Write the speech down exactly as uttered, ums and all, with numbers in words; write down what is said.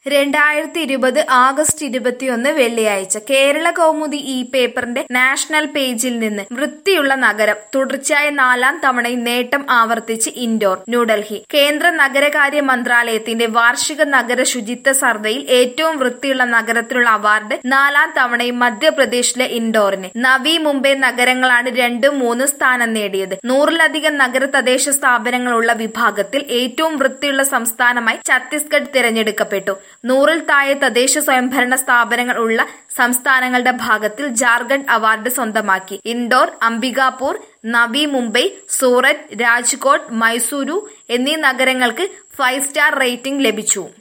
രണ്ടായിരത്തി ഇരുപത് ആഗസ്റ്റ് ഇരുപത്തിയൊന്ന് വെള്ളിയാഴ്ച കേരള കൗമുദി ഈ പേപ്പറിന്റെ നാഷണൽ പേജിൽ നിന്ന് വൃത്തിയുള്ള നഗരം തുടർച്ചയായ നാലാം തവണയും നേട്ടം ആവർത്തിച്ച് ഇൻഡോർ. ന്യൂഡൽഹി. കേന്ദ്ര നഗരകാര്യ മന്ത്രാലയത്തിന്റെ വാർഷിക നഗര ശുചിത്വ സർവേയിൽ ഏറ്റവും വൃത്തിയുള്ള നഗരത്തിനുള്ള അവാർഡ് നാലാം തവണയും മധ്യപ്രദേശിലെ ഇൻഡോറിന്. നവി, മുംബൈ നഗരങ്ങളാണ് രണ്ടും മൂന്ന് സ്ഥാനം നേടിയത്. നൂറിലധികം നഗര തദ്ദേശ സ്ഥാപനങ്ങളുള്ള വിഭാഗത്തിൽ ഏറ്റവും വൃത്തിയുള്ള സംസ്ഥാനമായി ഛത്തീസ്ഗഡ് തിരഞ്ഞെടുക്കപ്പെട്ടു. നൂറിൽ താഴെ തദ്ദേശ സ്വയംഭരണ സ്ഥാപനങ്ങൾ ഉള്ള സംസ്ഥാനങ്ങളുടെ ഭാഗത്തിൽ ജാർഖണ്ഡ് അവാർഡ് സ്വന്തമാക്കി. ഇൻഡോർ, അംബികാപൂർ, നവി മുംബൈ, സൂററ്റ്, രാജ്കോട്ട്, മൈസൂരു എന്നീ നഗരങ്ങൾക്ക് ഫൈവ് സ്റ്റാർ റേറ്റിംഗ് ലഭിച്ചു.